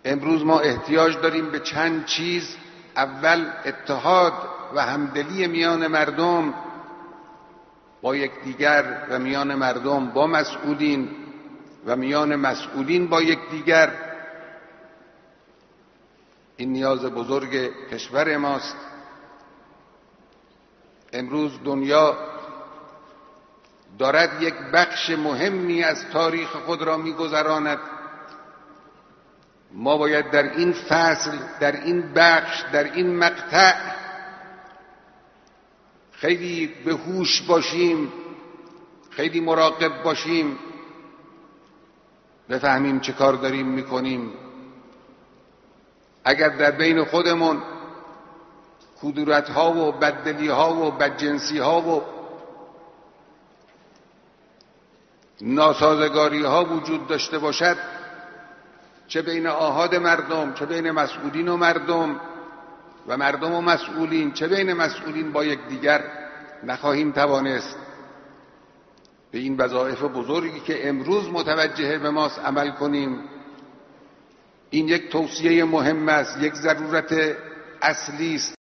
امروز ما احتیاج داریم به چند چیز. اول اتحاد و همدلی میان مردم با یکدیگر و میان مردم با مسئولین و میان مسئولین با یکدیگر. این نیاز بزرگ کشور ماست. امروز دنیا دارد یک بخش مهمی از تاریخ خود را می‌گذراند. ما باید در این فصل، در این بخش، در این مقطع خیلی به هوش باشیم، خیلی مراقب باشیم، بفهمیم چه کار داریم میکنیم. اگر در بین خودمون کدورت‌ها و بددلی‌ها و بدجنسی‌ها و ناسازگاری‌ها وجود داشته باشد، چه بین آحاد مردم، چه بین مسئولین و مردم و مردم و مسئولین، چه بین مسئولین با یکدیگر، نخواهیم توانست به این وظایف بزرگی که امروز متوجه به ماست عمل کنیم. این یک توصیه مهم است، یک ضرورت اصلی است.